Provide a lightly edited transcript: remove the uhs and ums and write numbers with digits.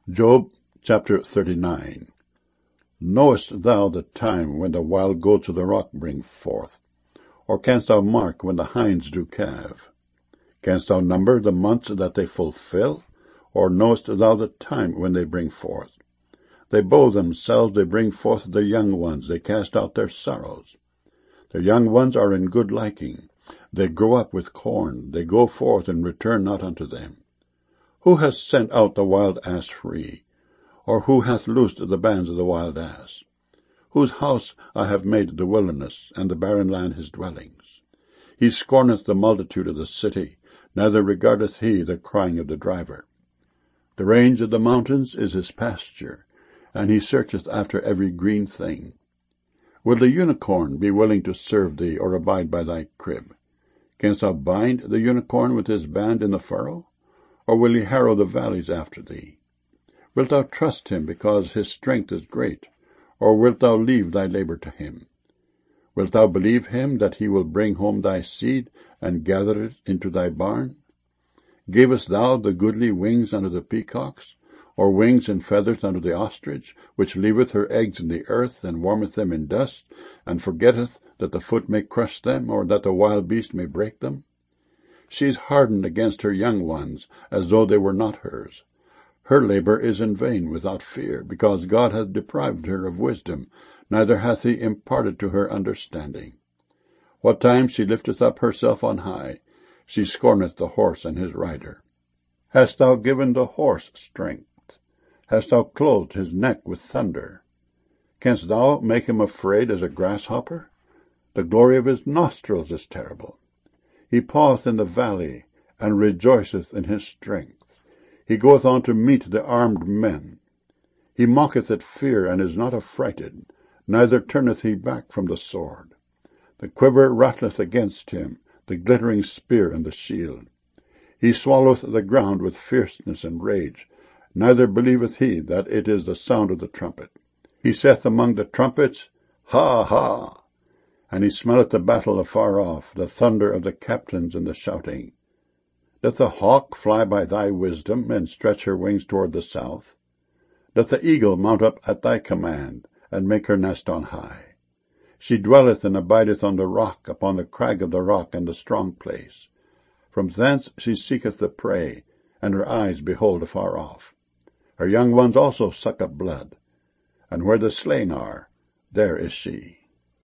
Job chapter 39. Knowest thou the time when the wild goats of the rock bring forth? Or canst thou mark when the hinds do calve? Canst thou number the months that they fulfill? Or knowest thou the time when they bring forth? They bow themselves, they bring forth their young ones, they cast out their sorrows. Their young ones are in good liking. They grow up with corn, they go forth and return not unto them. Who hath sent out the wild ass free? Or who hath loosed the bands of the wild ass? Whose house I have made the wilderness, and the barren land his dwellings. He scorneth the multitude of the city, neither regardeth he the crying of the driver. The range of the mountains is his pasture, and he searcheth after every green thing. Will the unicorn be willing to serve thee, or abide by thy crib? Canst thou bind the unicorn with his band in the furrow? Or will he harrow the valleys after thee? Wilt thou trust him because his strength is great? Or wilt thou leave thy labor to him? Wilt thou believe him that he will bring home thy seed, and gather it into thy barn? Gavest thou the goodly wings unto the peacocks, or wings and feathers unto the ostrich, which leaveth her eggs in the earth, and warmeth them in dust, and forgetteth that the foot may crush them, or that the wild beast may break them? She is hardened against her young ones, as though they were not hers. Her labor is in vain without fear, because God hath deprived her of wisdom, neither hath he imparted to her understanding. What time she lifteth up herself on high, she scorneth the horse and his rider. Hast thou given the horse strength? Hast thou clothed his neck with thunder? Canst thou make him afraid as a grasshopper? The glory of his nostrils is terrible. He paweth in the valley, and rejoiceth in his strength. He goeth on to meet the armed men. He mocketh at fear, and is not affrighted, neither turneth he back from the sword. The quiver rattleth against him, the glittering spear and the shield. He swalloweth the ground with fierceness and rage, neither believeth he that it is the sound of the trumpet. He saith among the trumpets, Ha, ha! And he smelleth the battle afar off, the thunder of the captains and the shouting. Doth the hawk fly by thy wisdom, and stretch her wings toward the south? Doth the eagle mount up at thy command, and make her nest on high? She dwelleth and abideth on the rock, upon the crag of the rock and the strong place. From thence she seeketh the prey, and her eyes behold afar off. Her young ones also suck up blood, and where the slain are, there is she.